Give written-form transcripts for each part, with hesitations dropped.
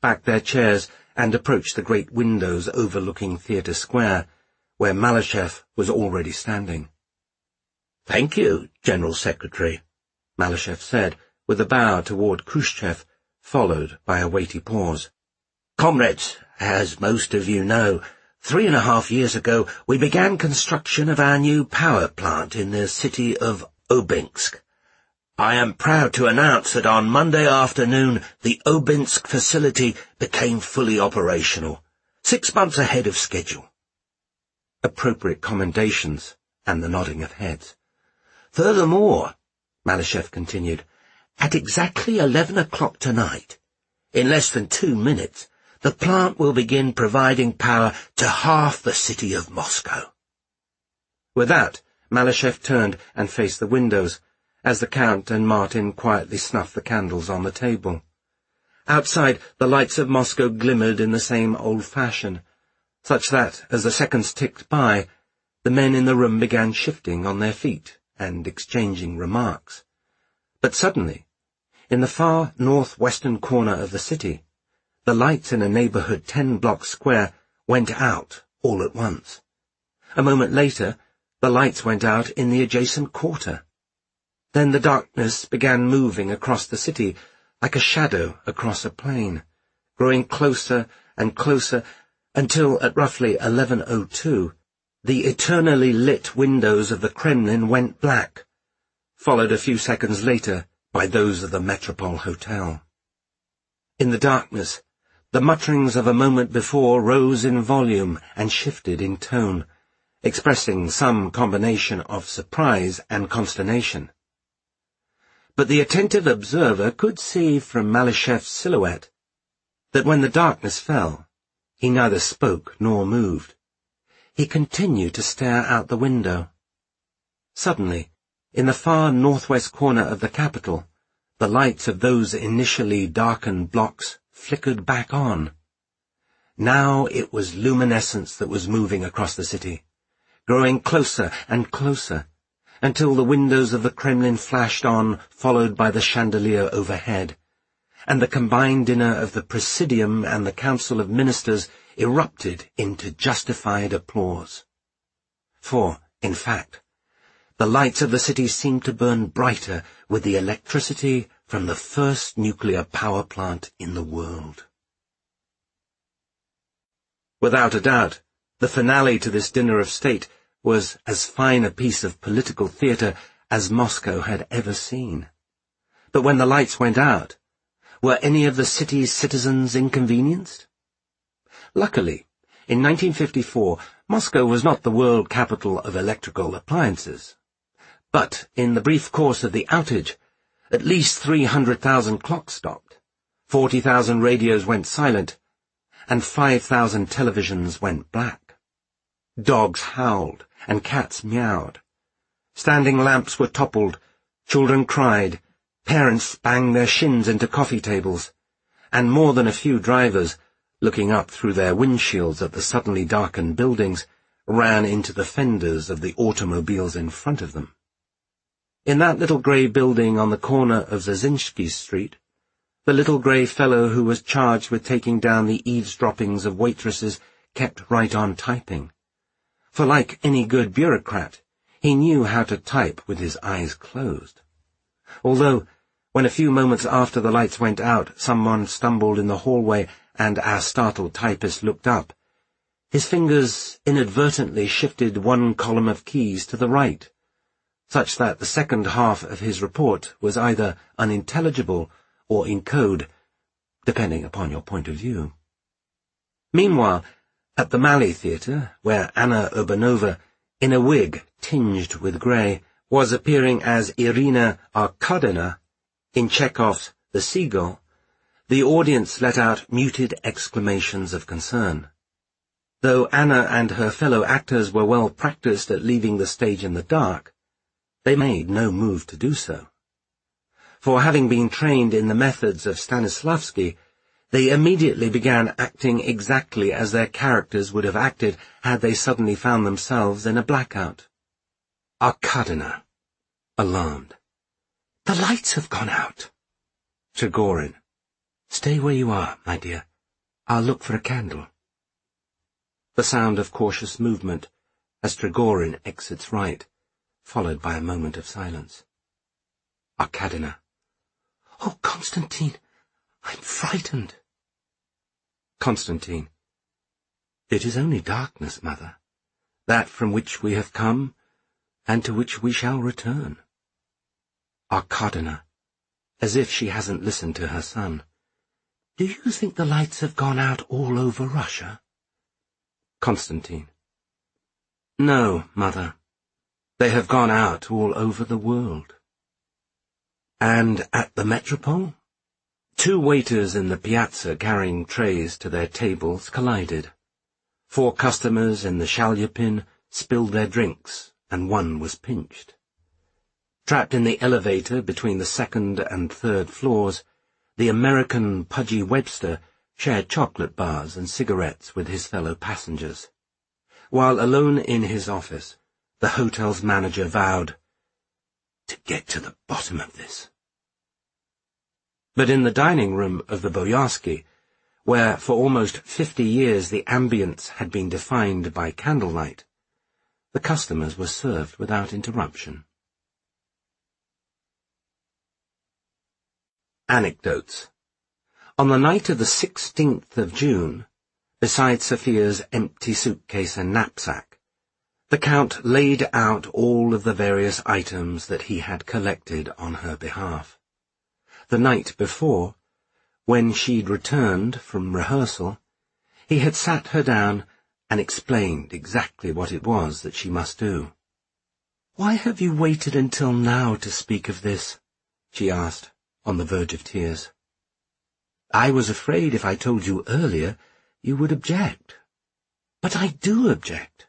back their chairs and approached the great windows overlooking Theatre Square, where Malashev was already standing. "Thank you, General Secretary," Malashev said, with a bow toward Khrushchev, followed by a weighty pause. "Comrades, as most of you know, 3.5 years ago we began construction of our new power plant in the city of Obinsk. I am proud to announce that on Monday afternoon the Obinsk facility became fully operational, 6 months ahead of schedule." Appropriate commendations and the nodding of heads. "Furthermore," Malashev continued, "at exactly 11 o'clock tonight, in less than 2 minutes, the plant will begin providing power to half the city of Moscow." With that, Malashev turned and faced the windows, as the Count and Martin quietly snuffed the candles on the table. Outside, the lights of Moscow glimmered in the same old fashion, such that, as the seconds ticked by, the men in the room began shifting on their feet and exchanging remarks. But suddenly, in the far northwestern corner of the city, the lights in a neighborhood 10 blocks square went out all at once. A moment later, the lights went out in the adjacent quarter. Then the darkness began moving across the city like a shadow across a plain, growing closer and closer until at roughly 11:02, the eternally lit windows of the Kremlin went black, followed a few seconds later by those of the Metropole Hotel. In the darkness, the mutterings of a moment before rose in volume and shifted in tone, expressing some combination of surprise and consternation. But the attentive observer could see from Malashev's silhouette that when the darkness fell, he neither spoke nor moved. He continued to stare out the window. Suddenly, in the far northwest corner of the capital, the lights of those initially darkened blocks flickered back on. Now it was luminescence that was moving across the city, growing closer and closer, until the windows of the Kremlin flashed on, followed by the chandelier overhead, and the combined dinner of the Presidium and the Council of Ministers erupted into justified applause. For, in fact, the lights of the city seemed to burn brighter with the electricity from the first nuclear power plant in the world. Without a doubt, the finale to this dinner of state was as fine a piece of political theatre as Moscow had ever seen. But when the lights went out, were any of the city's citizens inconvenienced? Luckily, in 1954, Moscow was not the world capital of electrical appliances. But in the brief course of the outage, at least 300,000 clocks stopped, 40,000 radios went silent, and 5,000 televisions went black. Dogs howled and cats meowed. Standing lamps were toppled, children cried, parents banged their shins into coffee tables, and more than a few drivers, looking up through their windshields at the suddenly darkened buildings, ran into the fenders of the automobiles in front of them. In that little grey building on the corner of Zazinski Street, the little grey fellow who was charged with taking down the eavesdroppings of waitresses kept right on typing. For like any good bureaucrat, he knew how to type with his eyes closed. Although, when a few moments after the lights went out, someone stumbled in the hallway and our startled typist looked up, his fingers inadvertently shifted one column of keys to the right, such that the second half of his report was either unintelligible or in code, depending upon your point of view. Meanwhile, at the Mali Theatre, where Anna Urbanova, in a wig tinged with grey, was appearing as Irina Arkadina in Chekhov's The Seagull, the audience let out muted exclamations of concern. Though Anna and her fellow actors were well practiced at leaving the stage in the dark, they made no move to do so. For having been trained in the methods of Stanislavski, they immediately began acting exactly as their characters would have acted had they suddenly found themselves in a blackout. Arkadina, alarmed. "The lights have gone out." Trigorin. "Stay where you are, my dear. I'll look for a candle. The sound of cautious movement as Trigorin exits right, followed by a moment of silence. Arkadina. Oh, Constantine, I'm frightened. Constantine. It is only darkness, mother, that from which we have come, and to which we shall return. Arkadina, as if she hasn't listened to her son. Do you think the lights have gone out all over Russia? Constantine. No, mother. They have gone out all over the world. And at the Metropole? 2 waiters in the piazza carrying trays to their tables collided. 4 customers in the Shalyapin spilled their drinks, and 1 was pinched. Trapped in the elevator between the 2nd and 3rd floors, the American Pudgy Webster shared chocolate bars and cigarettes with his fellow passengers. While alone in his office, the hotel's manager vowed, "To get to the bottom of this." But in the dining room of the Boyarsky, where for almost 50 years the ambience had been defined by candlelight, the customers were served without interruption. Anecdotes. On the night of the 16th of June, beside Sophia's empty suitcase and knapsack, the Count laid out all of the various items that he had collected on her behalf. The night before, when she'd returned from rehearsal, he had sat her down and explained exactly what it was that she must do. "Why have you waited until now to speak of this?" she asked, on the verge of tears. "I was afraid if I told you earlier, you would object." "But I do object."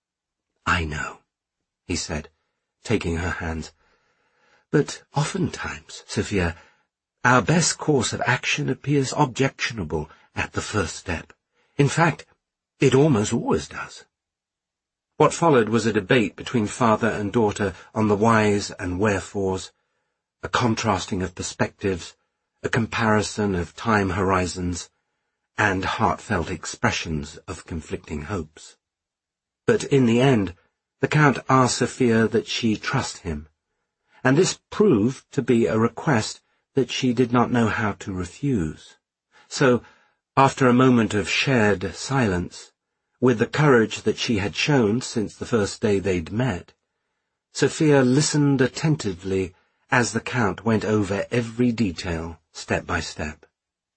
"I know," he said, taking her hands. "But oftentimes, Sophia, our best course of action appears objectionable at the first step. In fact, it almost always does." What followed was a debate between father and daughter on the whys and wherefores, a contrasting of perspectives, a comparison of time horizons, and heartfelt expressions of conflicting hopes. But in the end, the Count asked Sophia that she trust him, and this proved to be a request that she did not know how to refuse. So, after a moment of shared silence, with the courage that she had shown since the first day they'd met, Sophia listened attentively as the Count went over every detail, step by step.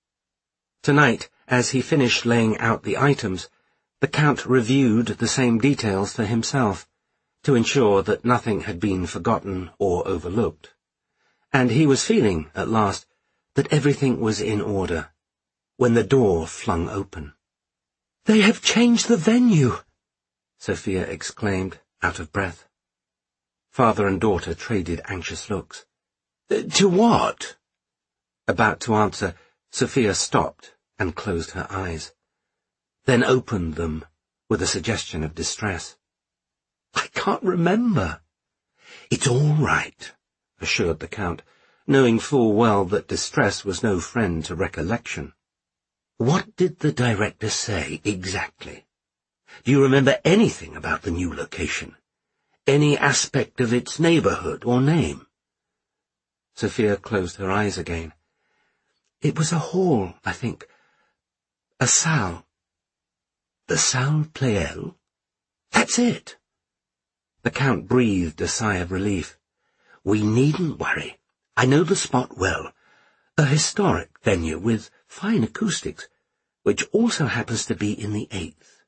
Tonight, as he finished laying out the items, the Count reviewed the same details for himself, to ensure that nothing had been forgotten or overlooked. And he was feeling, at last, that everything was in order, when the door flung open. "They have changed the venue!" Sophia exclaimed, out of breath. Father and daughter traded anxious looks. "To what?" About to answer, Sophia stopped and closed her eyes, then opened them with a suggestion of distress. "I can't remember." "It's all right," assured the Count, knowing full well that distress was no friend to recollection. "What did the director say exactly? Do you remember anything about the new location? Any aspect of its neighborhood or name?" Sophia closed her eyes again. "It was a hall, I think. A salle." "The Salle Pleyel?" "That's it." The Count breathed a sigh of relief. "We needn't worry. I know the spot well. A historic venue with fine acoustics, which also happens to be in the 8th.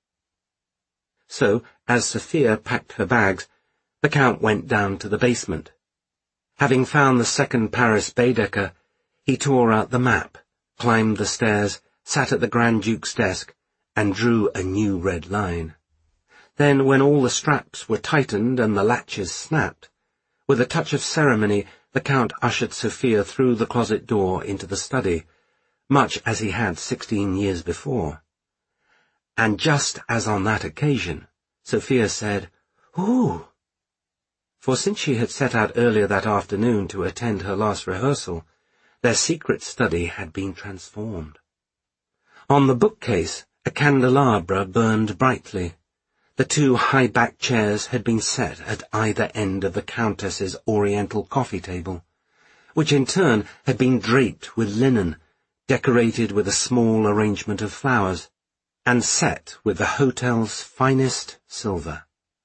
So, as Sophia packed her bags, the Count went down to the basement. Having found the 2nd Paris Baedeker, he tore out the map, climbed the stairs, sat at the Grand Duke's desk, and drew a new red line. Then, when all the straps were tightened and the latches snapped, with a touch of ceremony, the Count ushered Sophia through the closet door into the study, much as he had 16 years before. And just as on that occasion, Sophia said, "Ooh!" For since she had set out earlier that afternoon to attend her last rehearsal, their secret study had been transformed. On the bookcase, a candelabra burned brightly. The two high-backed chairs had been set at either end of the Countess's oriental coffee table, which in turn had been draped with linen, decorated with a small arrangement of flowers, and set with the hotel's finest silver.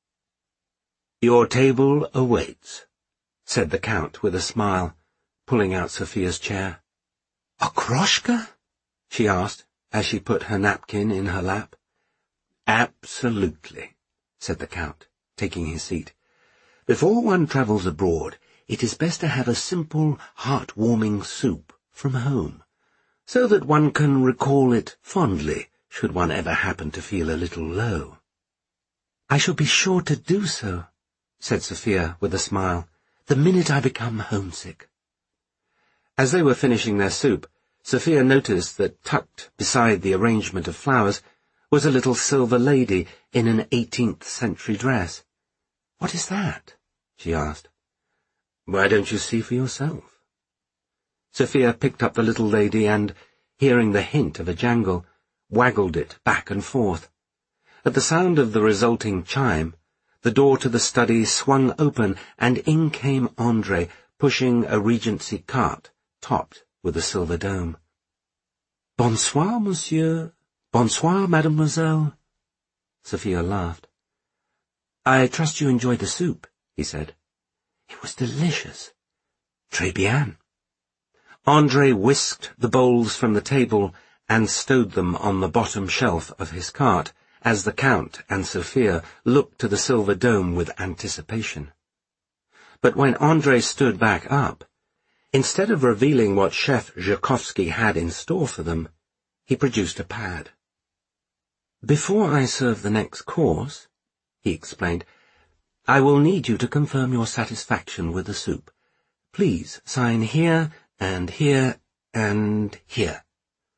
"Your table awaits," said the Count with a smile, pulling out Sophia's chair. "Okroshka?" she asked, as she put her napkin in her lap. "Absolutely," said the Count, taking his seat. "Before one travels abroad, it is best to have a simple, heart-warming soup from home, so that one can recall it fondly should one ever happen to feel a little low." "I shall be sure to do so," said Sophia with a smile, "the minute I become homesick." As they were finishing their soup, Sophia noticed that tucked beside the arrangement of flowers was a little silver lady in an 18th-century dress. "What is that?" she asked. "Why don't you see for yourself?" Sophia picked up the little lady and, hearing the hint of a jangle, waggled it back and forth. At the sound of the resulting chime, the door to the study swung open, and in came André, pushing a Regency cart, topped with a silver dome. "Bonsoir, monsieur. Bonsoir, mademoiselle." Sophia laughed. "I trust you enjoyed the soup," he said. "It was delicious." "Très bien." André whisked the bowls from the table and stowed them on the bottom shelf of his cart, as the Count and Sophia looked to the silver dome with anticipation. But when André stood back up, instead of revealing what Chef Zhukovsky had in store for them, he produced a pad. "Before I serve the next course," he explained, "I will need you to confirm your satisfaction with the soup. Please sign here, and here, and here."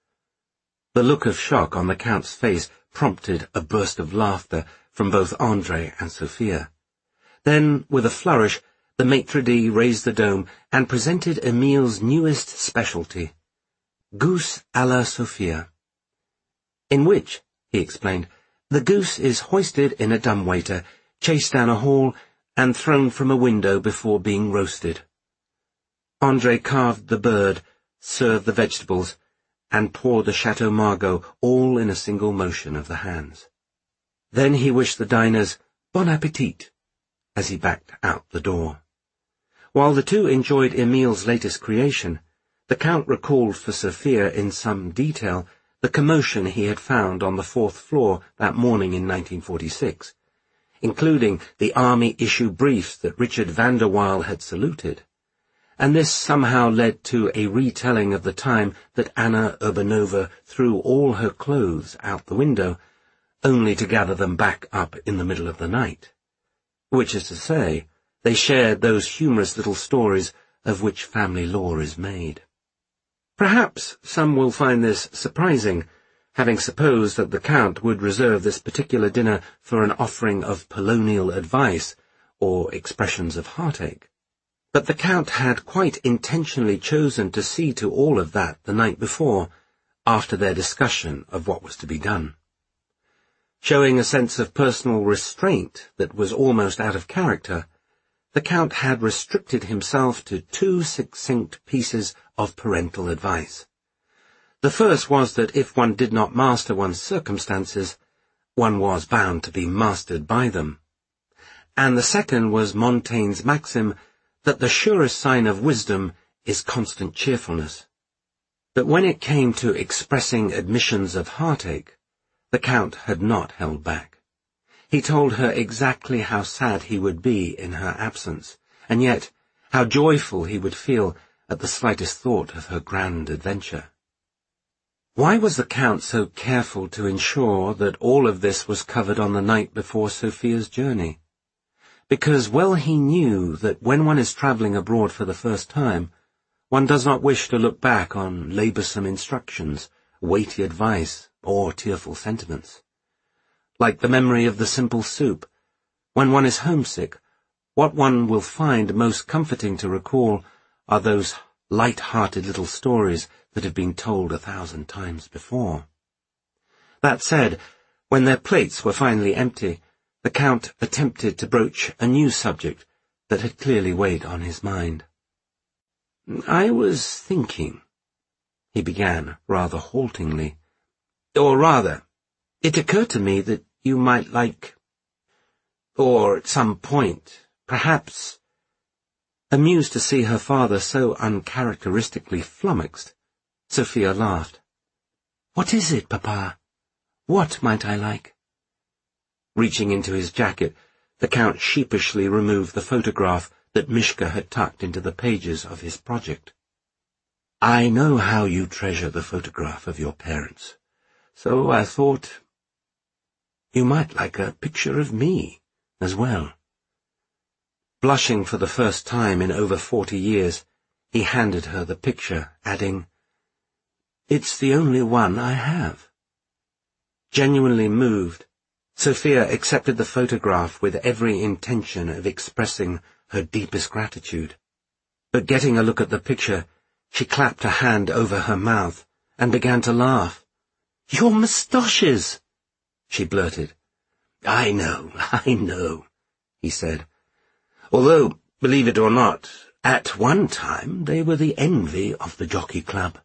The look of shock on the Count's face prompted a burst of laughter from both André and Sophia. Then, with a flourish, the maitre d' raised the dome and presented Émile's newest specialty, goose à la Sophia, in which, he explained, the goose is hoisted in a dumbwaiter, chased down a hall, and thrown from a window before being roasted. André carved the bird, served the vegetables, and poured the Chateau Margaux all in a single motion of the hands. Then he wished the diners bon appétit as he backed out the door. While the two enjoyed Émile's latest creation, the Count recalled for Sophia in some detail the commotion he had found on the 4th floor that morning in 1946, including the army-issue briefs that Richard van der Weil had saluted, and this somehow led to a retelling of the time that Anna Urbanova threw all her clothes out the window, only to gather them back up in the middle of the night. Which is to say, they shared those humorous little stories of which family lore is made. Perhaps some will find this surprising, having supposed that the Count would reserve this particular dinner for an offering of polonial advice or expressions of heartache. But the Count had quite intentionally chosen to see to all of that the night before, after their discussion of what was to be done. Showing a sense of personal restraint that was almost out of character, the Count had restricted himself to 2 succinct pieces of parental advice. The first was that if one did not master one's circumstances, one was bound to be mastered by them. And the second was Montaigne's maxim that the surest sign of wisdom is constant cheerfulness. But when it came to expressing admissions of heartache, the Count had not held back. He told her exactly how sad he would be in her absence, and yet how joyful he would feel at the slightest thought of her grand adventure. Why was the Count so careful to ensure that all of this was covered on the night before Sophia's journey? Because well he knew that when one is travelling abroad for the first time, one does not wish to look back on laboursome instructions, weighty advice, or tearful sentiments. Like the memory of the simple soup, when one is homesick, what one will find most comforting to recall are those light-hearted little stories that have been told 1,000 times before. That said, when their plates were finally empty, the Count attempted to broach a new subject that had clearly weighed on his mind. "I was thinking," he began rather haltingly, "or rather, it occurred to me that you might like, or at some point, perhaps—" Amused to see her father so uncharacteristically flummoxed, Sophia laughed. "What is it, Papa? What might I like?" Reaching into his jacket, the Count sheepishly removed the photograph that Mishka had tucked into the pages of his project. "I know how you treasure the photograph of your parents, so I thought you might like a picture of me as well." Blushing for the first time in over 40 years, he handed her the picture, adding, "It's the only one I have." Genuinely moved, Sophia accepted the photograph with every intention of expressing her deepest gratitude. But getting a look at the picture, she clapped a hand over her mouth and began to laugh. "Your moustaches!" she blurted. I know," he said. "Although, believe it or not, at one time they were the envy of the Jockey Club."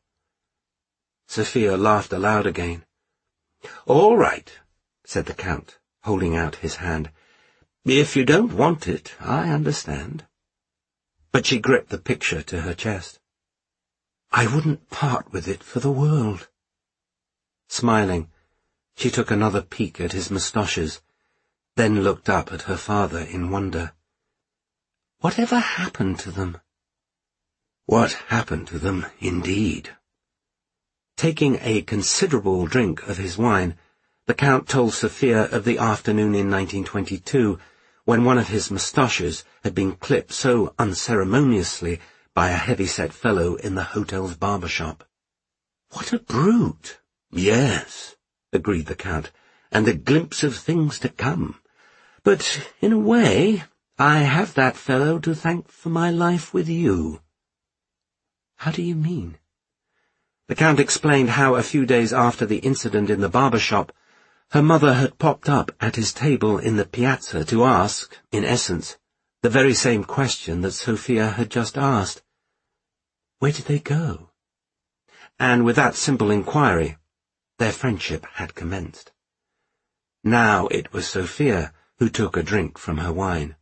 Sophia laughed aloud again. "All right," said the Count, holding out his hand. "If you don't want it, I understand." But she gripped the picture to her chest. "I wouldn't part with it for the world." Smiling, she took another peek at his moustaches, then looked up at her father in wonder. Whatever happened to them? What happened to them, indeed? Taking a considerable drink of his wine, the Count told Sophia of the afternoon in 1922, when one of his moustaches had been clipped so unceremoniously by a heavy-set fellow in the hotel's barber shop. "What a brute!" "Yes," agreed the Count, "and a glimpse of things to come. But, in a way, I have that fellow to thank for my life with you." "How do you mean?" The Count explained how a few days after the incident in the barber shop, her mother had popped up at his table in the piazza to ask, in essence, the very same question that Sophia had just asked. Where did they go? And with that simple inquiry, their friendship had commenced. Now it was Sophia who took a drink from her wine.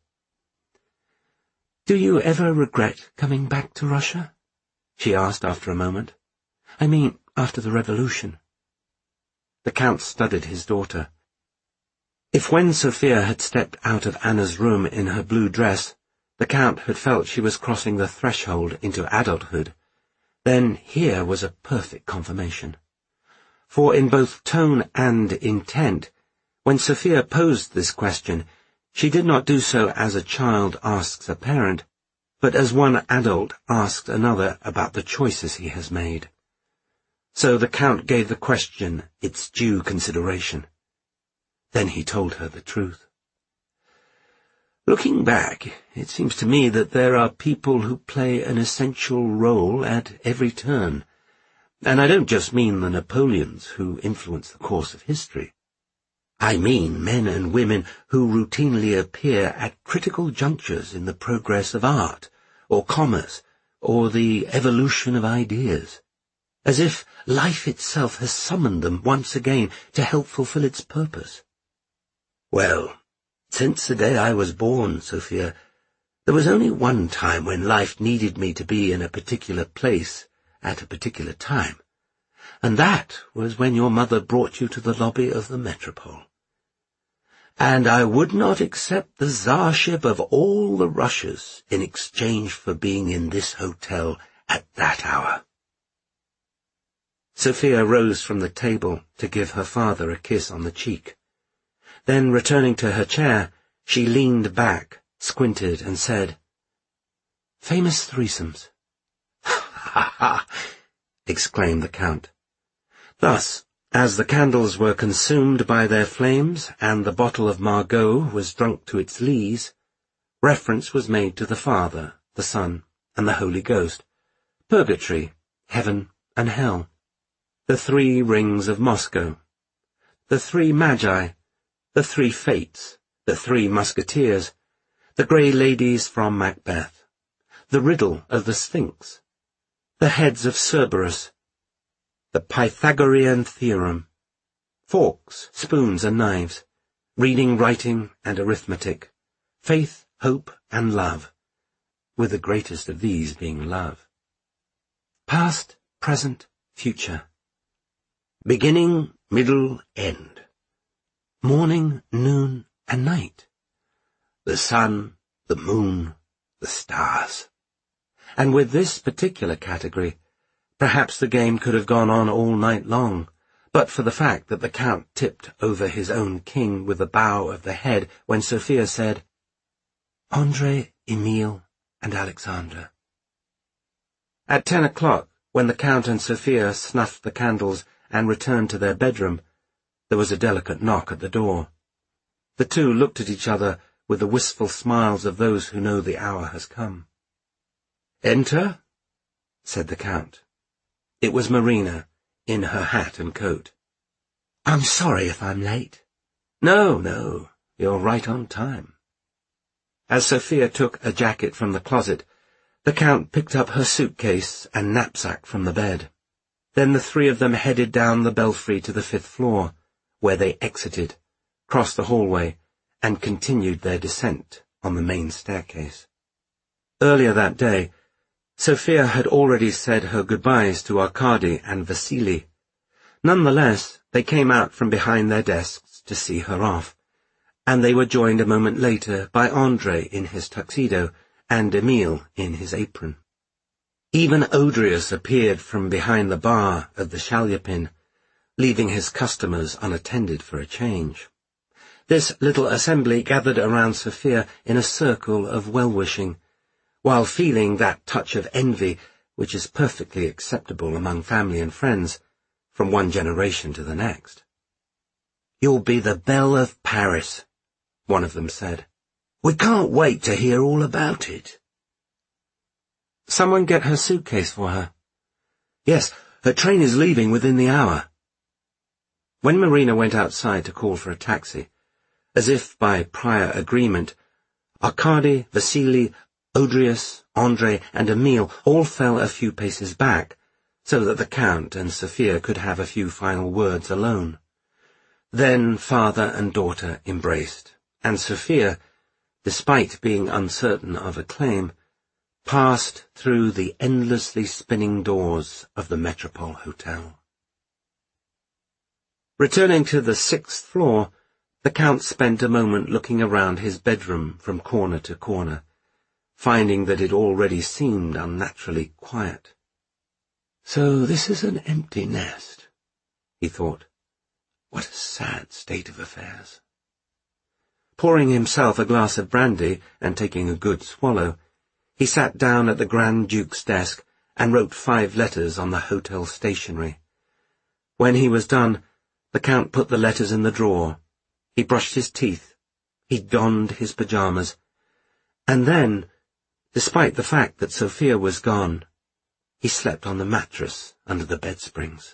"Do you ever regret coming back to Russia?" she asked after a moment. "I mean, after the revolution." The Count studied his daughter. If when Sophia had stepped out of Anna's room in her blue dress, the Count had felt she was crossing the threshold into adulthood, then here was a perfect confirmation. For in both tone and intent, when Sophia posed this question, she did not do so as a child asks a parent, but as one adult asks another about the choices he has made. So the Count gave the question its due consideration. Then he told her the truth. "Looking back, it seems to me that there are people who play an essential role at every turn. And I don't just mean the Napoleons who influence the course of history. I mean men and women who routinely appear at critical junctures in the progress of art, or commerce, or the evolution of ideas, as if life itself has summoned them once again to help fulfill its purpose. Well, since the day I was born, Sophia, there was only one time when life needed me to be in a particular place at a particular time, and that was when your mother brought you to the lobby of the Metropole. And I would not accept the czarship of all the Russias in exchange for being in this hotel at that hour." Sophia rose from the table to give her father a kiss on the cheek. Then, returning to her chair, she leaned back, squinted, and said, "Famous threesomes." "Ha ha!" exclaimed the Count. Thus, as the candles were consumed by their flames and the bottle of Margaux was drunk to its lees, reference was made to the Father, the Son, and the Holy Ghost, purgatory, heaven, and hell, the three rings of Moscow, the three magi, the three fates, the three musketeers, the grey ladies from Macbeth, the riddle of the Sphinx, the heads of Cerberus, the Pythagorean theorem, forks, spoons and knives, reading, writing and arithmetic, faith, hope and love, with the greatest of these being love. Past, present, future. Beginning, middle, end. Morning, noon and night. The sun, the moon, the stars. And with this particular category, perhaps the game could have gone on all night long, but for the fact that the Count tipped over his own king with a bow of the head when Sophia said, "Andre, Emile, and Alexandra." At 10 o'clock, when the Count and Sophia snuffed the candles and returned to their bedroom, there was a delicate knock at the door. The two looked at each other with the wistful smiles of those who know the hour has come. "Enter," said the Count. It was Marina, in her hat and coat. "I'm sorry if I'm late." No, you're right on time." As Sophia took a jacket from the closet, the Count picked up her suitcase and knapsack from the bed. Then the three of them headed down the belfry to the 5th floor, where they exited, crossed the hallway, and continued their descent on the main staircase. Earlier that day, Sophia had already said her goodbyes to Arkady and Vasily. Nonetheless, they came out from behind their desks to see her off, and they were joined a moment later by Andre in his tuxedo and Emile in his apron. Even Odrius appeared from behind the bar of the Shalyapin, leaving his customers unattended for a change. This little assembly gathered around Sophia in a circle of well-wishing, while feeling that touch of envy which is perfectly acceptable among family and friends, from one generation to the next. "You'll be the belle of Paris," one of them said. "We can't wait to hear all about it." "Someone get her suitcase for her." "Yes, her train is leaving within the hour." When Marina went outside to call for a taxi, as if by prior agreement, Arkady, Vasily, Odrius, Andre, and Emile all fell a few paces back, so that the Count and Sophia could have a few final words alone. Then father and daughter embraced, and Sophia, despite being uncertain of a claim, passed through the endlessly spinning doors of the Metropole Hotel. Returning to the 6th floor, the Count spent a moment looking around his bedroom from corner to corner, finding that it already seemed unnaturally quiet. "So this is an empty nest," he thought. "What a sad state of affairs." Pouring himself a glass of brandy and taking a good swallow, he sat down at the Grand Duke's desk and wrote 5 letters on the hotel stationery. When he was done, the Count put the letters in the drawer. He brushed his teeth. He donned his pyjamas. And then, despite the fact that Sophia was gone, he slept on the mattress under the bed-springs.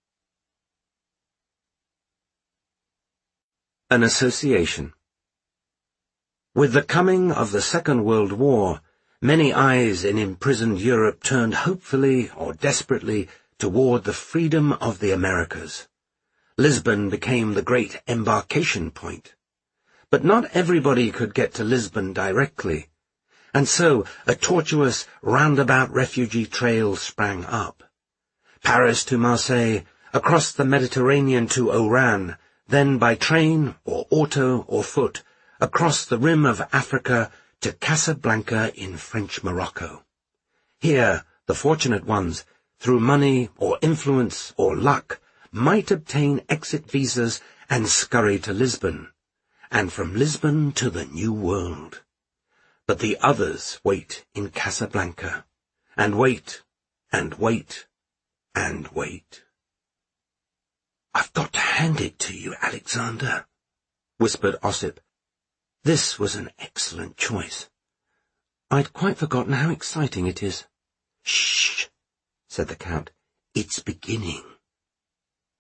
An association. With the coming of the Second World War, many eyes in imprisoned Europe turned hopefully or desperately toward the freedom of the Americas. Lisbon became the great embarkation point. But not everybody could get to Lisbon directly, and so a tortuous, roundabout refugee trail sprang up. Paris to Marseille, across the Mediterranean to Oran, then by train or auto or foot, across the rim of Africa to Casablanca in French Morocco. Here, the fortunate ones, through money or influence or luck, might obtain exit visas and scurry to Lisbon, and from Lisbon to the New World. But the others wait in Casablanca, and wait, and wait, and wait. "I've got to hand it to you, Alexander," whispered Ossip. This was an excellent choice. "I'd quite forgotten how exciting it is." "Shh," said the Count. "It's beginning."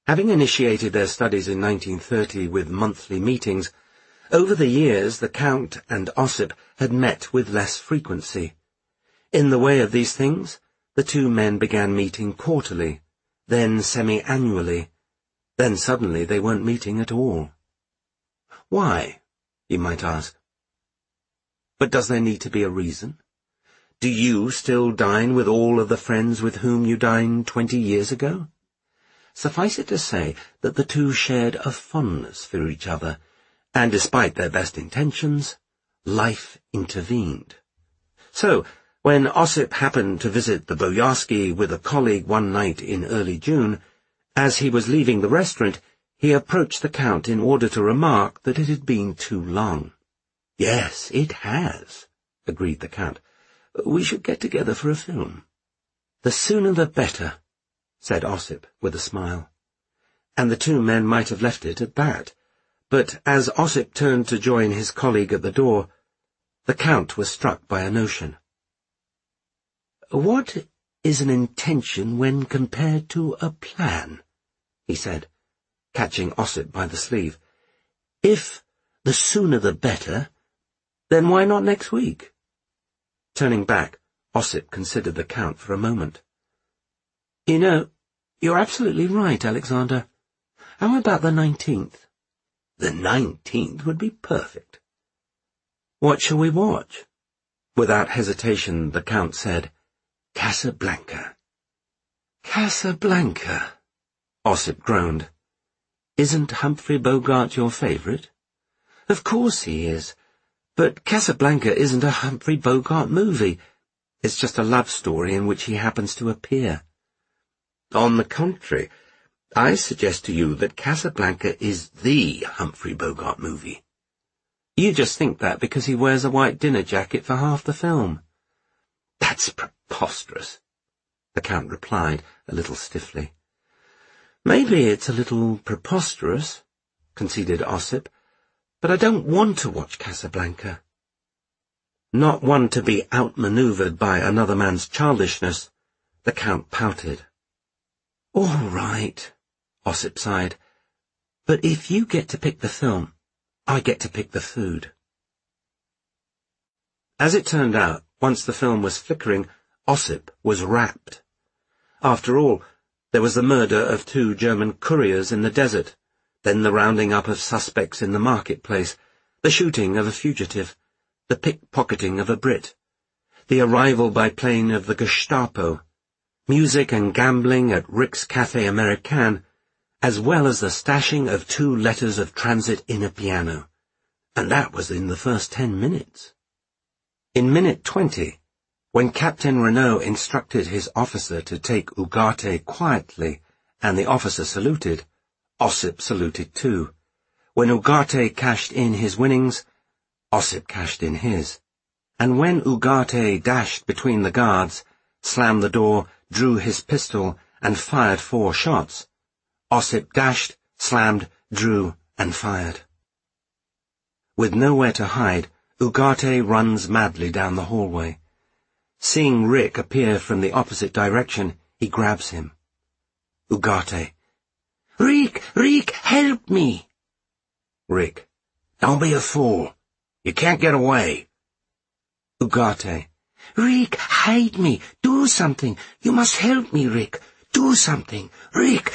Having initiated their studies in 1930 with monthly meetings, over the years the Count and Ossip had met with less frequency. In the way of these things, the two men began meeting quarterly, then semi-annually, then suddenly they weren't meeting at all. Why, you might ask. But does there need to be a reason? Do you still dine with all of the friends with whom you dined 20 years ago? Suffice it to say that the two shared a fondness for each other, and despite their best intentions, life intervened. So, when Ossip happened to visit the Boyarsky with a colleague one night in early June, as he was leaving the restaurant, he approached the Count in order to remark that it had been too long. "Yes, it has," agreed the Count. "We should get together for a film." "The sooner the better," said Ossip with a smile. And the two men might have left it at that, but as Ossip turned to join his colleague at the door, the Count was struck by a notion. "What is an intention when compared to a plan?" he said, catching Ossip by the sleeve. "If the sooner the better, then why not next week?" Turning back, Ossip considered the Count for a moment. "You know, you're absolutely right, Alexander. How about the 19th? "The 19th would be perfect." "What shall we watch?" Without hesitation, the Count said, "Casablanca." "Casablanca," Ossip groaned. "Isn't Humphrey Bogart your favourite?" "Of course he is. But Casablanca isn't a Humphrey Bogart movie. It's just a love story in which he happens to appear." "On the contrary, I suggest to you that Casablanca is the Humphrey Bogart movie." "You just think that because he wears a white dinner jacket for half the film." "That's preposterous," the Count replied a little stiffly. "Maybe it's a little preposterous," conceded Ossip, "but I don't want to watch Casablanca." Not one to be outmanoeuvred by another man's childishness, the Count pouted. "All right," Ossip sighed, "but if you get to pick the film, I get to pick the food." As it turned out, once the film was flickering, Ossip was rapt. After all, there was the murder of 2 German couriers in the desert, then the rounding up of suspects in the marketplace, the shooting of a fugitive, the pickpocketing of a Brit, the arrival by plane of the Gestapo, music and gambling at Rick's Café Americain, as well as the stashing of 2 letters of transit in a piano. And that was in the first 10 minutes. In minute 20, when Captain Renault instructed his officer to take Ugarte quietly, and the officer saluted, Ossip saluted too. When Ugarte cashed in his winnings, Ossip cashed in his. And when Ugarte dashed between the guards, slammed the door, drew his pistol, and fired 4 shots, Ossip dashed, slammed, drew, and fired. With nowhere to hide, Ugarte runs madly down the hallway. Seeing Rick appear from the opposite direction, he grabs him. Ugarte. Rick, help me!" Rick. "Don't be a fool. You can't get away." Ugarte. "Rick, hide me. Do something. You must help me, Rick. Do something. Rick!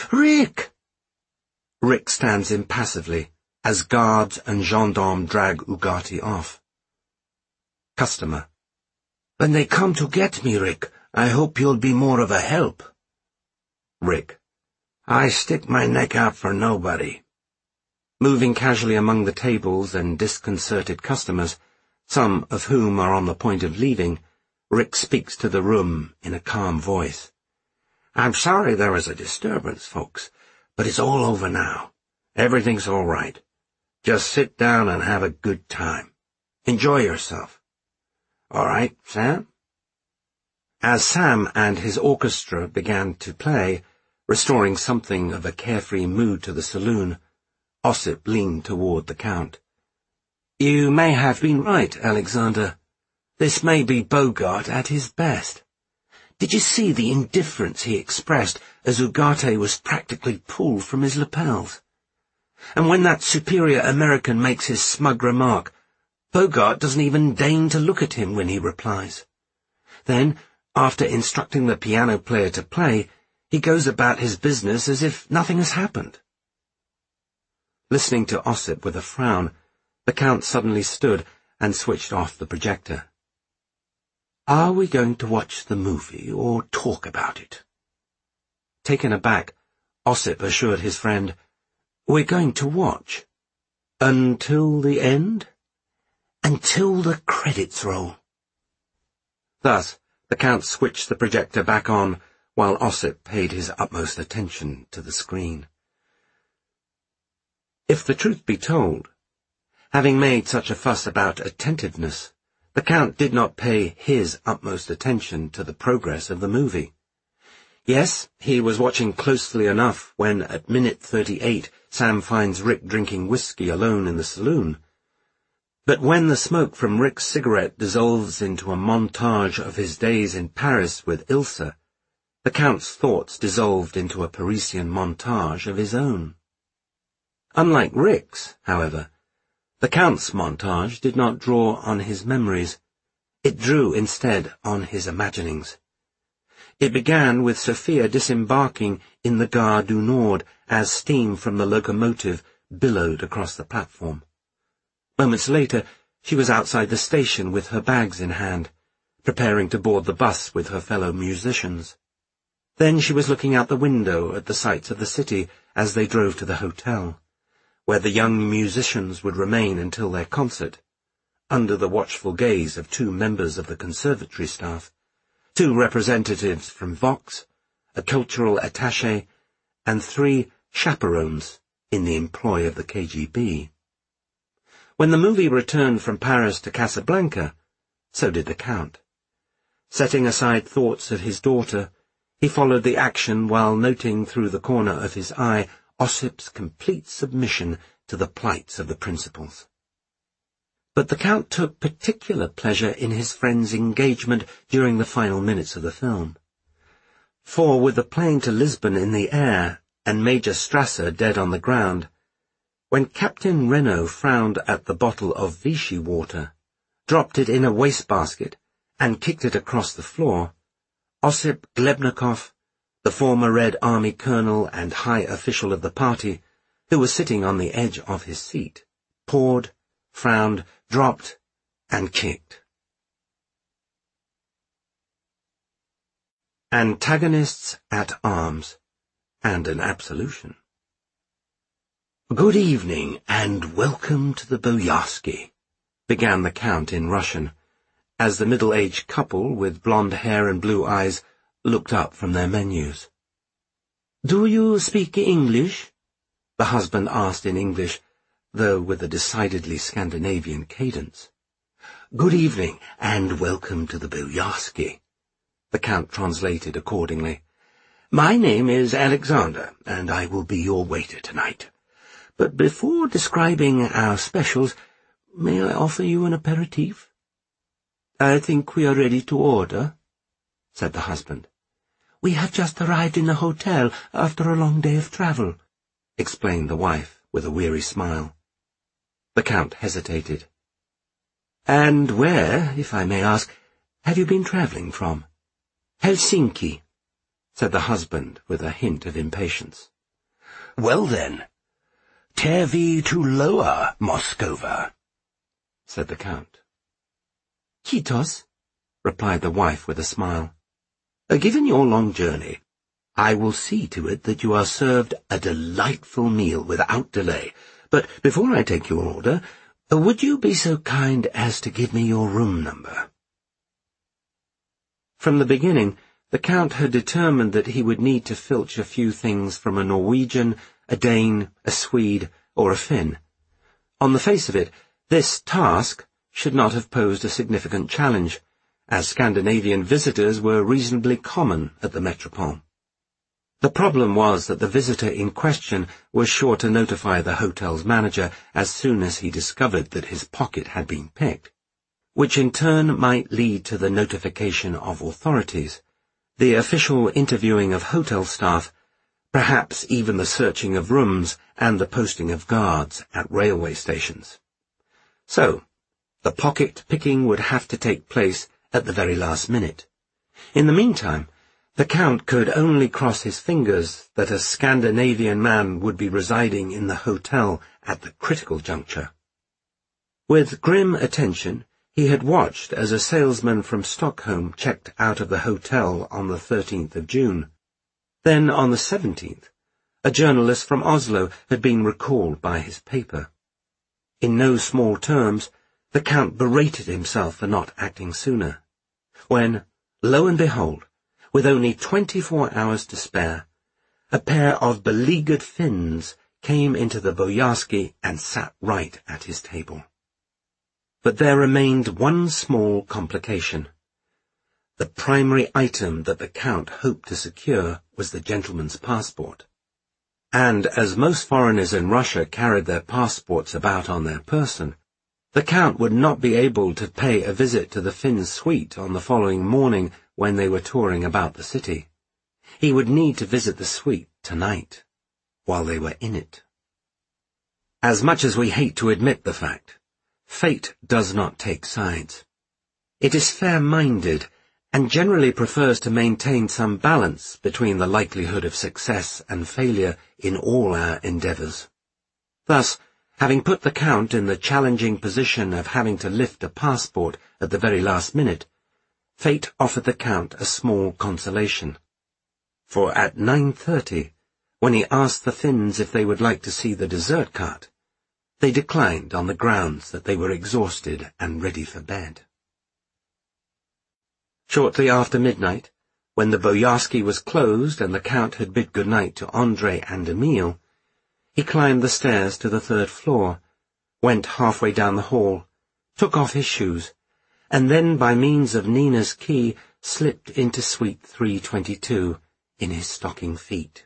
Rick stands impassively as guards and gendarmes drag Ugarte off. Customer. "When they come to get me, Rick, I hope you'll be more of a help." Rick. "I stick my neck out for nobody." Moving casually among the tables and disconcerted customers, some of whom are on the point of leaving, Rick speaks to the room in a calm voice. "I'm sorry there was a disturbance, folks, but it's all over now. Everything's all right. Just sit down and have a good time. Enjoy yourself. All right, Sam?" As Sam and his orchestra began to play, restoring something of a carefree mood to the saloon, Ossip leaned toward the Count. "You may have been right, Alexander. This may be Bogart at his best. Did you see the indifference he expressed as Ugarte was practically pulled from his lapels. And when that superior American makes his smug remark, Bogart doesn't even deign to look at him when he replies. Then, after instructing the piano player to play, he goes about his business as if nothing has happened. Listening to Ossip with a frown, the Count suddenly stood and switched off the projector. "Are we going to watch the movie or talk about it?" Taken aback, Ossip assured his friend, "We're going to watch." "Until the end?" "Until the credits roll." Thus, the Count switched the projector back on, while Ossip paid his utmost attention to the screen. If the truth be told, having made such a fuss about attentiveness, the Count did not pay his utmost attention to the progress of the movie. Yes, he was watching closely enough when, at minute 38, Sam finds Rick drinking whiskey alone in the saloon. But when the smoke from Rick's cigarette dissolves into a montage of his days in Paris with Ilsa, the Count's thoughts dissolved into a Parisian montage of his own. Unlike Rick's, however, the Count's montage did not draw on his memories. It drew instead on his imaginings. It began with Sophia disembarking in the Gare du Nord as steam from the locomotive billowed across the platform. Moments later, she was outside the station with her bags in hand, preparing to board the bus with her fellow musicians. Then she was looking out the window at the sights of the city as they drove to the hotel, where the young musicians would remain until their concert, under the watchful gaze of 2 members of the conservatory staff, 2 representatives from Vox, a cultural attaché, and 3 chaperones in the employ of the KGB. When the movie returned from Paris to Casablanca, so did the Count. Setting aside thoughts of his daughter, he followed the action while noting through the corner of his eye Ossip's complete submission to the plights of the principals. But the Count took particular pleasure in his friend's engagement during the final minutes of the film. For, with the plane to Lisbon in the air and Major Strasser dead on the ground, when Captain Renault frowned at the bottle of Vichy water, dropped it in a wastebasket, and kicked it across the floor, Ossip Glebnikov, the former Red Army colonel and high official of the party, who was sitting on the edge of his seat, poured, frowned, dropped, and kicked. Antagonists at arms, and an absolution. "Good evening, and welcome to the Boyarsky," began the Count in Russian, as the middle-aged couple with blonde hair and blue eyes looked up from their menus. "Do you speak English?" the husband asked in English, though with a decidedly Scandinavian cadence. "Good evening, and welcome to the Boyarsky," the Count translated accordingly. "My name is Alexander, and I will be your waiter tonight. But before describing our specials, may I offer you an aperitif?" "I think we are ready to order," said the husband. "We have just arrived in the hotel after a long day of travel," explained the wife with a weary smile. The Count hesitated. "And where, if I may ask, have you been travelling from?" "Helsinki," said the husband with a hint of impatience. "Well then, Tervi to Lower Moskova," said the Count. "Kitos," replied the wife with a smile. "Given your long journey, I will see to it that you are served a delightful meal without delay. But before I take your order, would you be so kind as to give me your room number?" From the beginning, the Count had determined that he would need to filch a few things from a Norwegian, a Dane, a Swede, or a Finn. On the face of it, this task should not have posed a significant challenge, as Scandinavian visitors were reasonably common at the Metropole. The problem was that the visitor in question was sure to notify the hotel's manager as soon as he discovered that his pocket had been picked, which in turn might lead to the notification of authorities, the official interviewing of hotel staff, perhaps even the searching of rooms and the posting of guards at railway stations. So, the pocket-picking would have to take place at the very last minute. In the meantime, the Count could only cross his fingers that a Scandinavian man would be residing in the hotel at the critical juncture. With grim attention, he had watched as a salesman from Stockholm checked out of the hotel on the 13th of June. Then, on the 17th, a journalist from Oslo had been recalled by his paper. In no small terms, the Count berated himself for not acting sooner, when, lo and behold, with only 24 hours to spare, a pair of beleaguered Finns came into the Boyarsky and sat right at his table. But there remained one small complication. The primary item that the Count hoped to secure was the gentleman's passport. And as most foreigners in Russia carried their passports about on their person, the Count would not be able to pay a visit to the Finn suite on the following morning when they were touring about the city. He would need to visit the suite tonight, while they were in it. As much as we hate to admit the fact, fate does not take sides. It is fair-minded and generally prefers to maintain some balance between the likelihood of success and failure in all our endeavours. Thus, having put the Count in the challenging position of having to lift a passport at the very last minute, fate offered the Count a small consolation. For at 9:30, when he asked the Finns if they would like to see the dessert cart, they declined on the grounds that they were exhausted and ready for bed. Shortly after midnight, when the Boyarsky was closed and the Count had bid good night to André and Emile, he climbed the stairs to the 3rd floor, went halfway down the hall, took off his shoes, and then by means of Nina's key slipped into suite 322 in his stocking feet.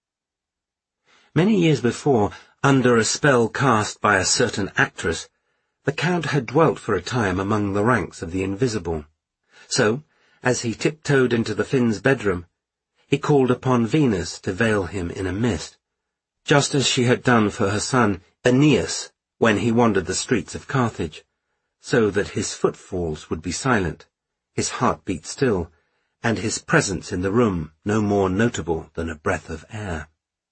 Many years before, under a spell cast by a certain actress, the Count had dwelt for a time among the ranks of the invisible. So, as he tiptoed into the Finn's bedroom, he called upon Venus to veil him in a mist, just as she had done for her son Aeneas when he wandered the streets of Carthage, so that his footfalls would be silent, his heartbeat still, and his presence in the room no more notable than a breath of air.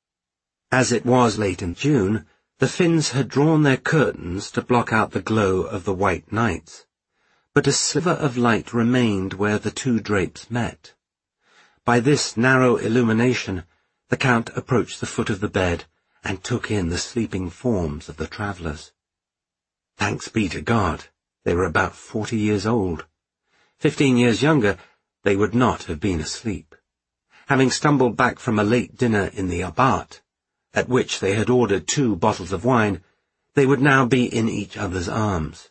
As it was late in June, the Finns had drawn their curtains to block out the glow of the white nights, but a sliver of light remained where the two drapes met. By this narrow illumination, the Count approached the foot of the bed and took in the sleeping forms of the travellers. Thanks be to God, they were about 40 years old. 15 years younger, they would not have been asleep. Having stumbled back from a late dinner in the Abbat, at which they had ordered 2 bottles of wine, they would now be in each other's arms.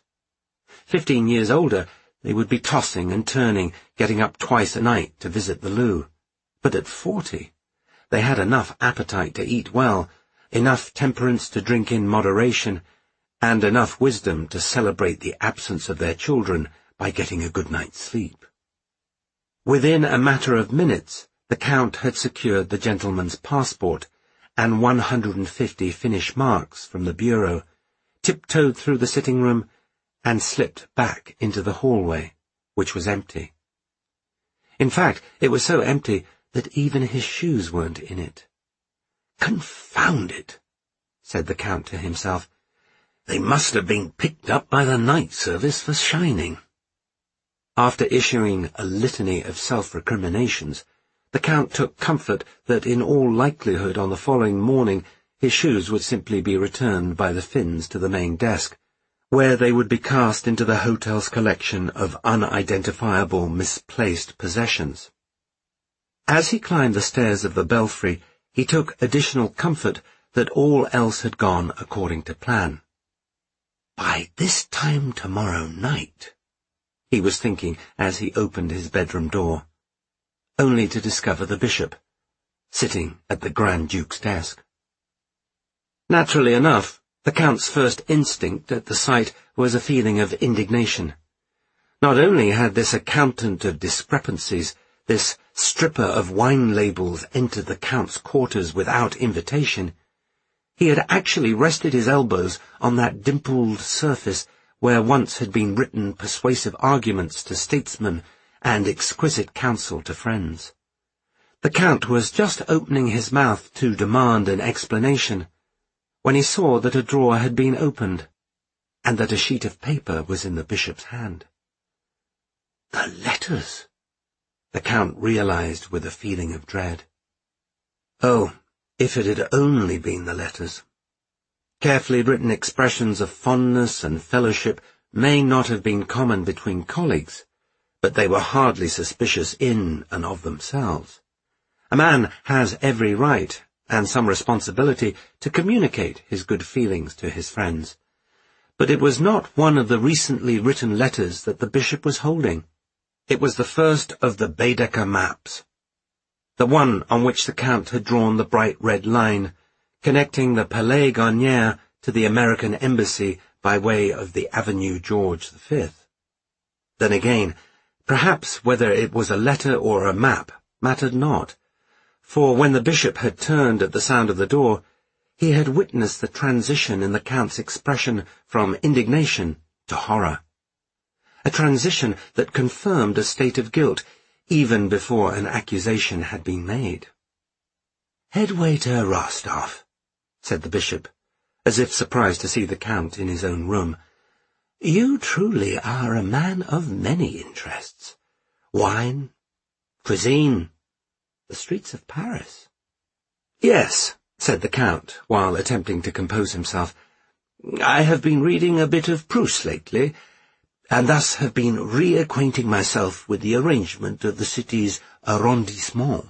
15 years older, they would be tossing and turning, getting up twice a night to visit the loo. But at 40, they had enough appetite to eat well, enough temperance to drink in moderation, and enough wisdom to celebrate the absence of their children by getting a good night's sleep. Within a matter of minutes, the Count had secured the gentleman's passport and 150 Finnish marks from the bureau, tiptoed through the sitting-room, and slipped back into the hallway, which was empty. In fact, it was so empty that even his shoes weren't in it. "Confound it," said the Count to himself. "They must have been picked up by the night service for shining." After issuing a litany of self-recriminations, the Count took comfort that in all likelihood on the following morning his shoes would simply be returned by the Finns to the main desk, where they would be cast into the hotel's collection of unidentifiable misplaced possessions. As he climbed the stairs of the belfry, he took additional comfort that all else had gone according to plan. "By this time tomorrow night," he was thinking as he opened his bedroom door, only to discover the bishop, sitting at the Grand Duke's desk. Naturally enough, the Count's first instinct at the sight was a feeling of indignation. Not only had this accountant of discrepancies this stripper of wine labels entered the Count's quarters without invitation, he had actually rested his elbows on that dimpled surface where once had been written persuasive arguments to statesmen and exquisite counsel to friends. The Count was just opening his mouth to demand an explanation when he saw that a drawer had been opened, and that a sheet of paper was in the bishop's hand. The letters! The Count realized with a feeling of dread. Oh, if it had only been the letters. Carefully written expressions of fondness and fellowship may not have been common between colleagues, but they were hardly suspicious in and of themselves. A man has every right and some responsibility to communicate his good feelings to his friends. But it was not one of the recently written letters that the bishop was holding. It was the first of the Baedeker maps, the one on which the Count had drawn the bright red line, connecting the Palais Garnier to the American Embassy by way of the Avenue George V. Then again, perhaps whether it was a letter or a map mattered not, for when the bishop had turned at the sound of the door, he had witnessed the transition in the Count's expression from indignation to horror. A transition that confirmed a state of guilt even before an accusation had been made. "Head waiter Rostov," said the bishop, as if surprised to see the Count in his own room. "You truly are a man of many interests. Wine, cuisine, the streets of Paris." "Yes," said the Count, while attempting to compose himself. "I have been reading a bit of Proust lately, and thus have been reacquainting myself with the arrangement of the city's arrondissement."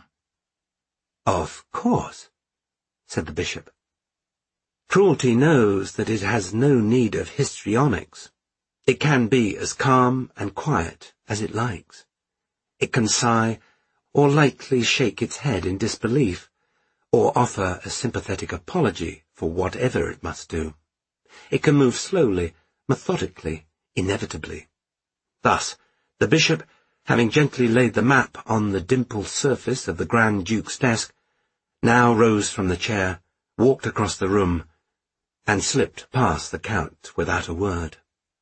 "Of course," said the bishop. "Cruelty knows that it has no need of histrionics. It can be as calm and quiet as it likes. It can sigh, or lightly shake its head in disbelief, or offer a sympathetic apology for whatever it must do. It can move slowly, methodically, inevitably." Thus, the bishop, having gently laid the map on the dimpled surface of the Grand Duke's desk, now rose from the chair, walked across the room, and slipped past the Count without a word.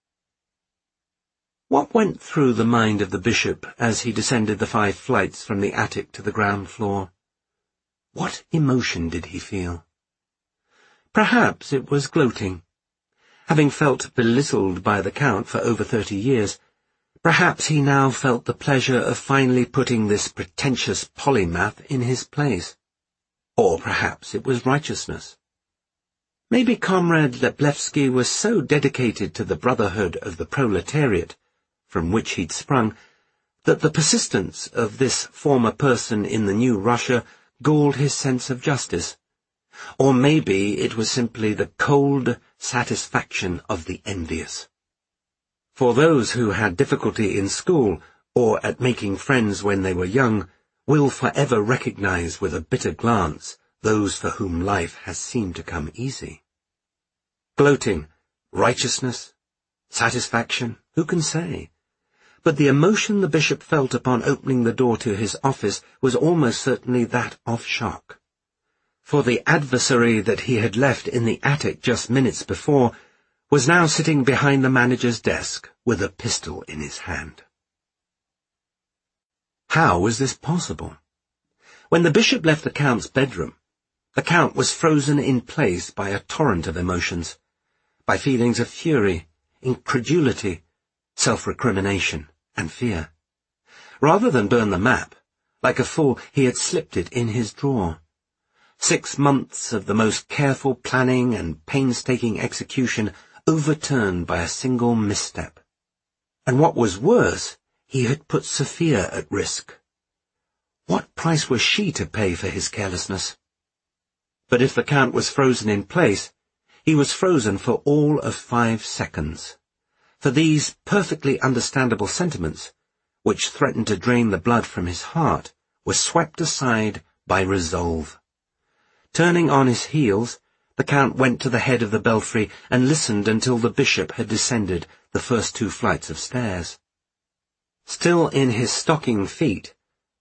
What went through the mind of the bishop as he descended the 5 flights from the attic to the ground floor? What emotion did he feel? Perhaps it was gloating. Having felt belittled by the Count for over 30 years, perhaps he now felt the pleasure of finally putting this pretentious polymath in his place. Or perhaps it was righteousness. Maybe Comrade Leplevsky was so dedicated to the brotherhood of the proletariat, from which he'd sprung, that the persistence of this former person in the new Russia galled his sense of justice. Or maybe it was simply the cold satisfaction of the envious. For those who had difficulty in school or at making friends when they were young will forever recognize with a bitter glance those for whom life has seemed to come easy. Gloating, righteousness, satisfaction, who can say? But the emotion the bishop felt upon opening the door to his office was almost certainly that of shock. For the adversary that he had left in the attic just minutes before was now sitting behind the manager's desk with a pistol in his hand. How was this possible? When the bishop left the Count's bedroom, the Count was frozen in place by a torrent of emotions, by feelings of fury, incredulity, self-recrimination, and fear. Rather than burn the map, like a fool he had slipped it in his drawer. 6 months of the most careful planning and painstaking execution overturned by a single misstep. And what was worse, he had put Sophia at risk. What price was she to pay for his carelessness? But if the Count was frozen in place, he was frozen for all of 5 seconds. For these perfectly understandable sentiments, which threatened to drain the blood from his heart, were swept aside by resolve. Turning on his heels, the Count went to the head of the belfry and listened until the bishop had descended the first 2 flights of stairs. Still in his stocking feet,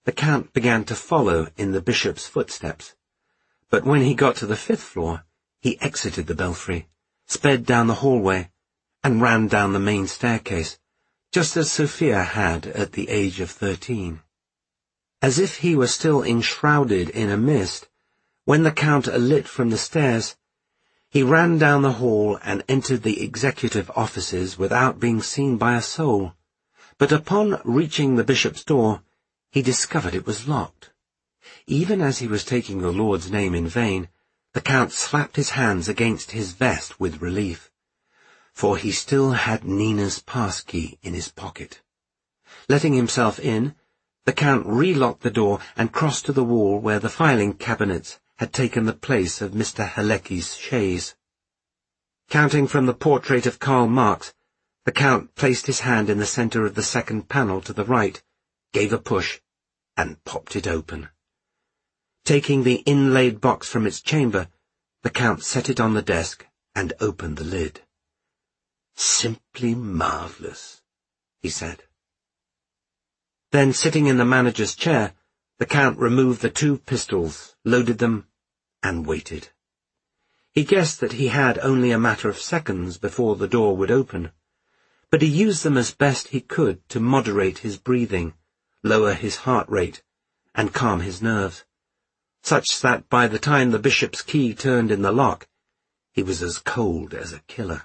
The Count began to follow in the bishop's footsteps, but when he got to the 5th floor, he exited the belfry, sped down the hallway, and ran down the main staircase, just as Sophia had at the age of 13. As if he were still enshrouded in a mist, when the Count alit from the stairs, he ran down the hall and entered the executive offices without being seen by a soul. But upon reaching the bishop's door, he discovered it was locked. Even as he was taking the Lord's name in vain, the Count slapped his hands against his vest with relief, for he still had Nina's passkey in his pocket. Letting himself in, the Count relocked the door and crossed to the wall where the filing cabinets had taken the place of Mr. Halecki's chaise. Counting from the portrait of Karl Marx, the Count placed his hand in the centre of the second panel to the right, gave a push, and popped it open. Taking the inlaid box from its chamber, the Count set it on the desk and opened the lid. "Simply marvellous," he said. Then, sitting in the manager's chair, the Count removed the 2 pistols, loaded them, and waited. He guessed that he had only a matter of seconds before the door would open, but he used them as best he could to moderate his breathing, lower his heart rate, and calm his nerves, such that by the time the bishop's key turned in the lock, he was as cold as a killer.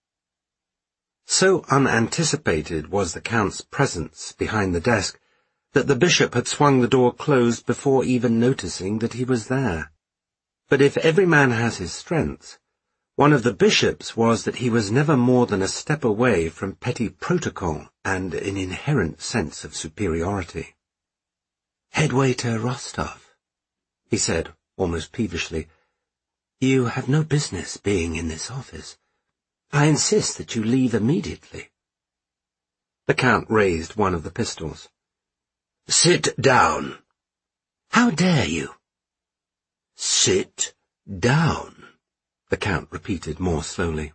So unanticipated was the Count's presence behind the desk that the bishop had swung the door closed before even noticing that he was there. But if every man has his strengths, one of the bishop's was that he was never more than a step away from petty protocol and an inherent sense of superiority. "Head waiter Rostov," he said, almost peevishly, "you have no business being in this office. I insist that you leave immediately." The Count raised one of the pistols. "Sit down." "How dare you?" "Sit down," the Count repeated more slowly.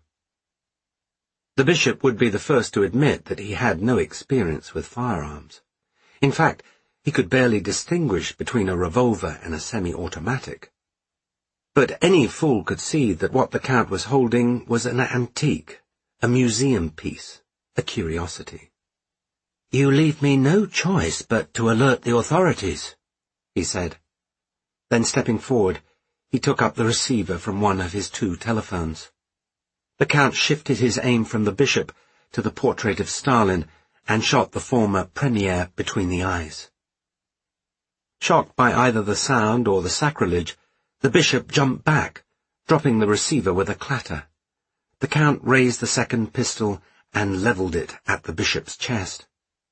The bishop would be the first to admit that he had no experience with firearms. In fact, he could barely distinguish between a revolver and a semi-automatic. But any fool could see that what the Count was holding was an antique, a museum piece, a curiosity. "You leave me no choice but to alert the authorities," he said. Then, stepping forward, he took up the receiver from one of his 2 telephones. The Count shifted his aim from the bishop to the portrait of Stalin and shot the former premier between the eyes. Shocked by either the sound or the sacrilege, the bishop jumped back, dropping the receiver with a clatter. The Count raised the second pistol and levelled it at the bishop's chest.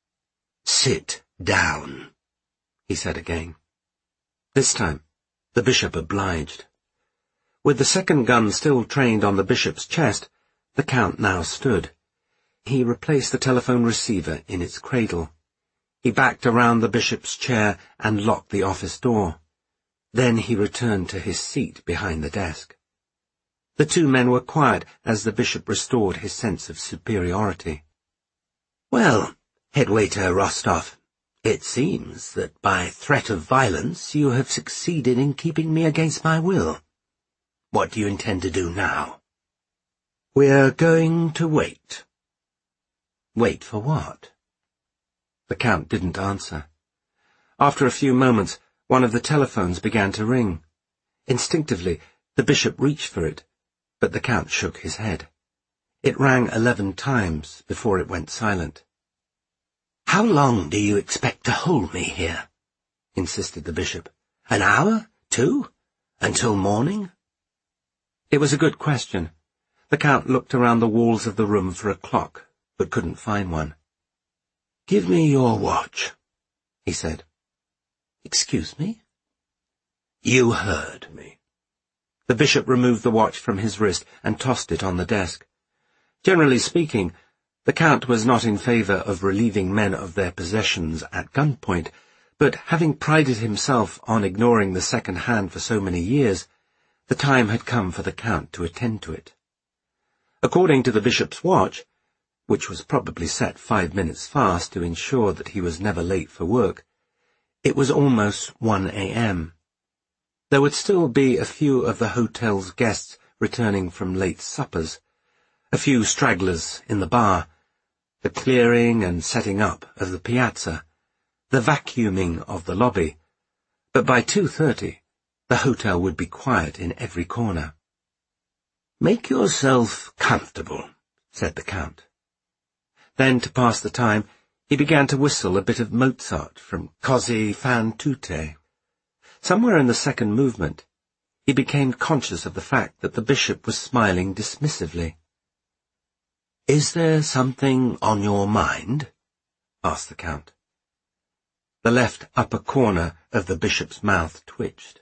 "Sit down," he said again. This time, the bishop obliged. With the second gun still trained on the bishop's chest, the Count now stood. He replaced the telephone receiver in its cradle. He backed around the bishop's chair and locked the office door. Then he returned to his seat behind the desk. The 2 men were quiet as the bishop restored his sense of superiority. "Well, head waiter Rostov, it seems that by threat of violence you have succeeded in keeping me against my will. What do you intend to do now?" "We're going to wait." "Wait for what?" The Count didn't answer. After a few moments, one of the telephones began to ring. Instinctively, the bishop reached for it, but the Count shook his head. It rang 11 times before it went silent. "How long do you expect to hold me here?" insisted the bishop. "An hour? 2? Until morning?" It was a good question. The Count looked around the walls of the room for a clock, but couldn't find one. "Give me your watch," he said. "Excuse me?" "You heard me." The bishop removed the watch from his wrist and tossed it on the desk. Generally speaking, the Count was not in favour of relieving men of their possessions at gunpoint, but having prided himself on ignoring the second hand for so many years, the time had come for the Count to attend to it. According to the bishop's watch, which was probably set 5 minutes fast to ensure that he was never late for work, It was almost 1 a.m. There would still be a few of the hotel's guests returning from late suppers, a few stragglers in the bar, the clearing and setting up of the piazza, the vacuuming of the lobby, but by 2:30 the hotel would be quiet in every corner. "Make yourself comfortable," said the Count. Then, to pass the time, he began to whistle a bit of Mozart from Così fan tutte. Somewhere in the second movement, he became conscious of the fact that the bishop was smiling dismissively. "Is there something on your mind?" asked the Count. The left upper corner of the bishop's mouth twitched.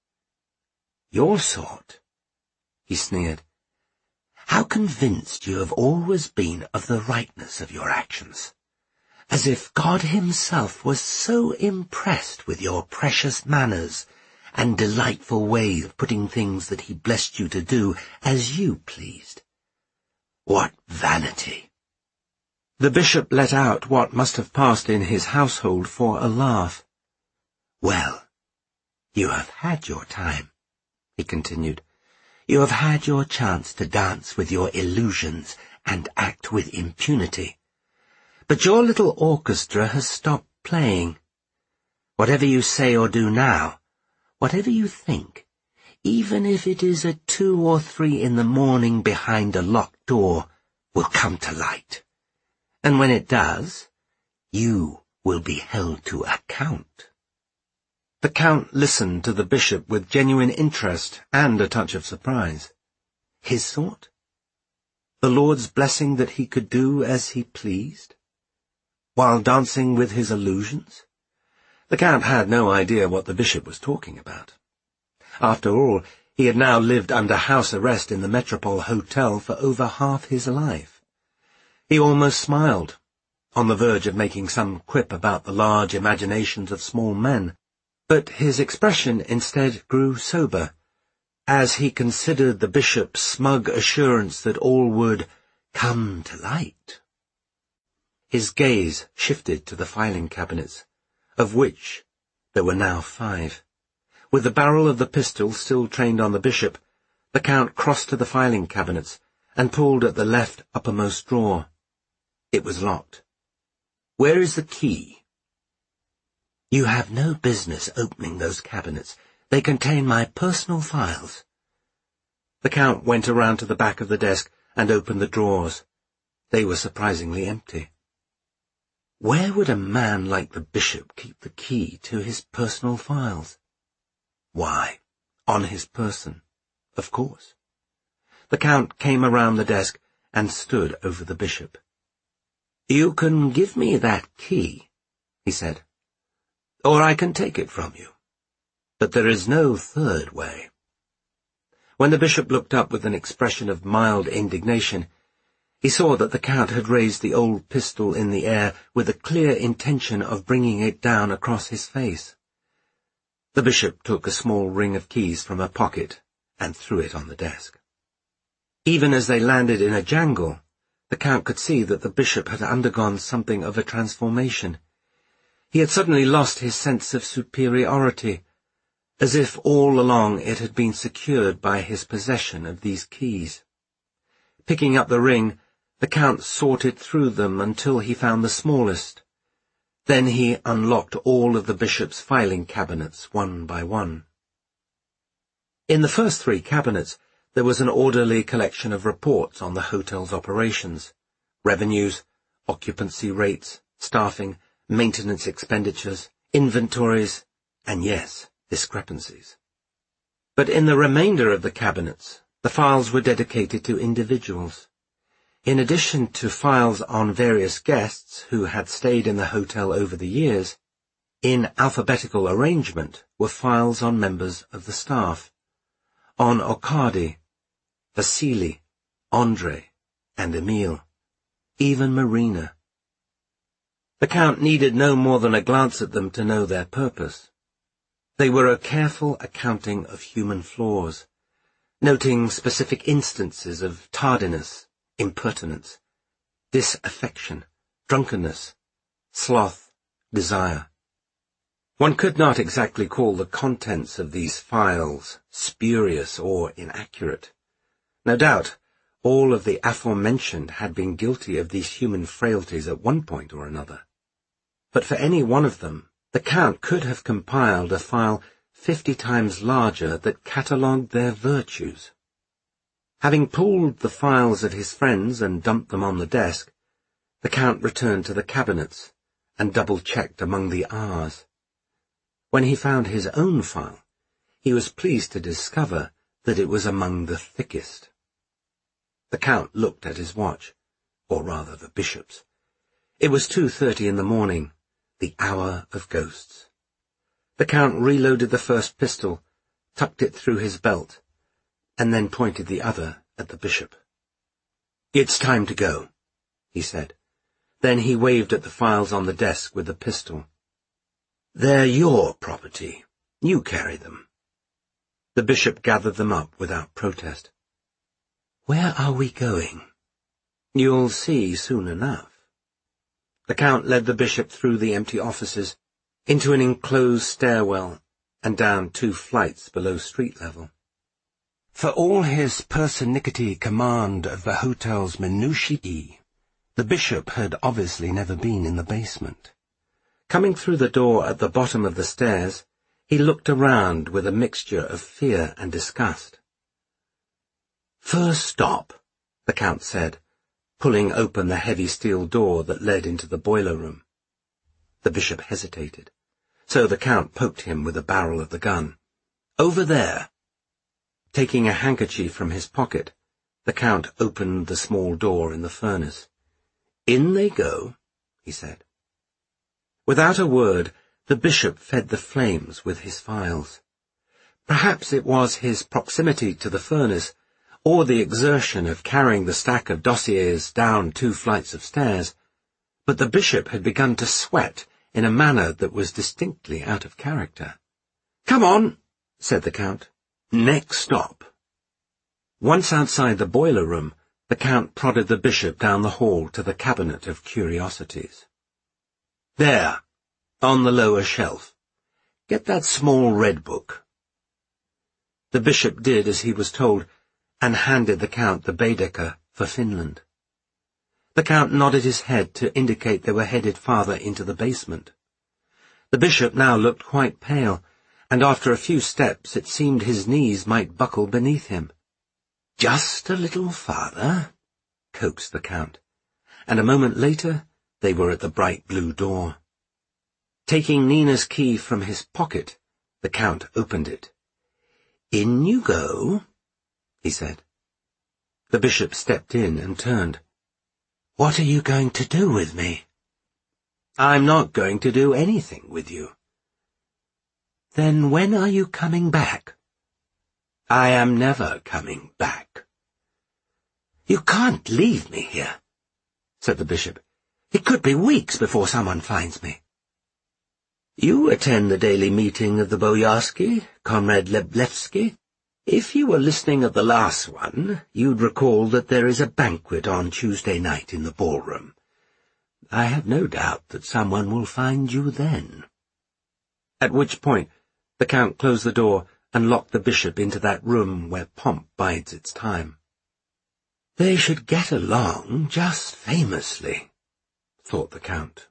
"Your sort," he sneered. "How convinced you have always been of the rightness of your actions. As if God himself was so impressed with your precious manners and delightful way of putting things that he blessed you to do as you pleased. What vanity!" The bishop let out what must have passed in his household for a laugh. "Well, you have had your time," he continued. "You have had your chance to dance with your illusions and act with impunity. But your little orchestra has stopped playing. Whatever you say or do now, whatever you think, even if it is at 2 or 3 in the morning behind a locked door, will come to light. And when it does, you will be held to account." The Count listened to the bishop with genuine interest and a touch of surprise. His thought? The Lord's blessing that he could do as he pleased, while dancing with his illusions? The Count had no idea what the bishop was talking about. After all, he had now lived under house arrest in the Metropole Hotel for over half his life. He almost smiled, on the verge of making some quip about the large imaginations of small men, but his expression instead grew sober, as he considered the bishop's smug assurance that all would come to light. His gaze shifted to the filing cabinets, of which there were now 5. With the barrel of the pistol still trained on the bishop, the Count crossed to the filing cabinets and pulled at the left uppermost drawer. It was locked. "Where is the key?" "You have no business opening those cabinets. They contain my personal files." The Count went around to the back of the desk and opened the drawers. They were surprisingly empty. Where would a man like the bishop keep the key to his personal files? Why, on his person, of course. The Count came around the desk and stood over the bishop. "You can give me that key," he said, "or I can take it from you. But there is no third way." When the bishop looked up with an expression of mild indignation, he saw that the Count had raised the old pistol in the air with a clear intention of bringing it down across his face. The bishop took a small ring of keys from a pocket and threw it on the desk. Even as they landed in a jangle, the Count could see that the bishop had undergone something of a transformation. He had suddenly lost his sense of superiority, as if all along it had been secured by his possession of these keys. Picking up the ring, the Count sorted through them until he found the smallest. Then he unlocked all of the bishop's filing cabinets one by one. In the first 3 cabinets, there was an orderly collection of reports on the hotel's operations, revenues, occupancy rates, staffing, maintenance expenditures, inventories, and yes, discrepancies. But in the remainder of the cabinets, the files were dedicated to individuals. In addition to files on various guests who had stayed in the hotel over the years, in alphabetical arrangement were files on members of the staff, on Arkady, Vasily, Andrei, and Emil, even Marina. The Count needed no more than a glance at them to know their purpose. They were a careful accounting of human flaws, noting specific instances of tardiness, impertinence, disaffection, drunkenness, sloth, desire. One could not exactly call the contents of these files spurious or inaccurate. No doubt, all of the aforementioned had been guilty of these human frailties at one point or another. But for any one of them, the Count could have compiled a file 50 times larger that catalogued their virtues. Having pulled the files of his friends and dumped them on the desk, the Count returned to the cabinets and double-checked among the R's. When he found his own file, he was pleased to discover that it was among the thickest. The Count looked at his watch, or rather the Bishop's. It was 2:30 in the morning, the hour of ghosts. The Count reloaded the first pistol, tucked it through his belt, and then pointed the other at the Bishop. "It's time to go," he said. Then he waved at the files on the desk with the pistol. "They're your property. You carry them." The Bishop gathered them up without protest. "Where are we going?" "You'll see soon enough." The Count led the Bishop through the empty offices, into an enclosed stairwell, and down 2 flights below street level. For all his pernickety command of the hotel's minutiae, the Bishop had obviously never been in the basement. Coming through the door at the bottom of the stairs, he looked around with a mixture of fear and disgust. "First stop," the Count said, pulling open the heavy steel door that led into the boiler room. The Bishop hesitated, so the Count poked him with the barrel of the gun. "Over there." Taking a handkerchief from his pocket, the Count opened the small door in the furnace. "In they go," he said. Without a word, the Bishop fed the flames with his files. Perhaps it was his proximity to the furnace, or the exertion of carrying the stack of dossiers down 2 flights of stairs, but the Bishop had begun to sweat in a manner that was distinctly out of character. "Come on," said the Count. "Next stop." Once outside the boiler room, the Count prodded the Bishop down the hall to the cabinet of curiosities. "There, on the lower shelf. Get that small red book." The Bishop did as he was told, and handed the Count the Baedeker for Finland. The Count nodded his head to indicate they were headed farther into the basement. The Bishop now looked quite pale, and after a few steps it seemed his knees might buckle beneath him. "Just a little farther," coaxed the Count, and a moment later they were at the bright blue door. Taking Nina's key from his pocket, the Count opened it. "In you go," he said. The Bishop stepped in and turned. "What are you going to do with me?" "I'm not going to do anything with you." "Then when are you coming back?" "I am never coming back." "You can't leave me here," said the Bishop. "It could be weeks before someone finds me." "You attend the daily meeting of the Boyarsky, Comrade Leblevsky. If you were listening at the last one, you'd recall that there is a banquet on Tuesday night in the ballroom. I have no doubt that someone will find you then." At which point the Count closed the door and locked the Bishop into that room where pomp bides its time. "They should get along just famously," thought the Count.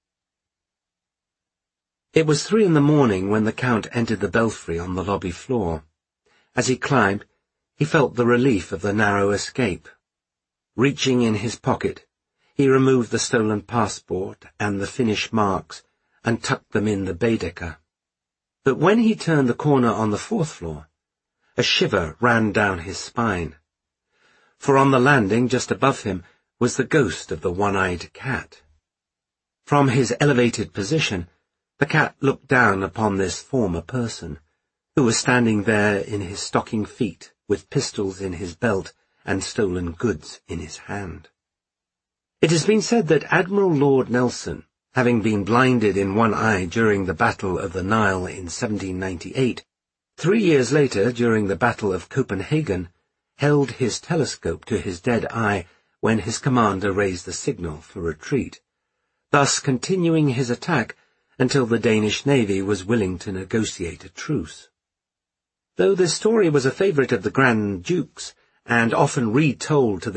It was 3 a.m. when the Count entered the belfry on the lobby floor. As he climbed, he felt the relief of the narrow escape. Reaching in his pocket, he removed the stolen passport and the Finnish marks and tucked them in the Baedeker. But when he turned the corner on the 4th floor, a shiver ran down his spine. For on the landing just above him was the ghost of the one-eyed cat. From his elevated position, the cat looked down upon this former person, who was standing there in his stocking feet with pistols in his belt and stolen goods in his hand. It has been said that Admiral Lord Nelson, having been blinded in one eye during the Battle of the Nile in 1798, 3 years later, during the Battle of Copenhagen, held his telescope to his dead eye when his commander raised the signal for retreat, thus continuing his attack until the Danish navy was willing to negotiate a truce. Though this story was a favourite of the Grand Duke's, and often retold to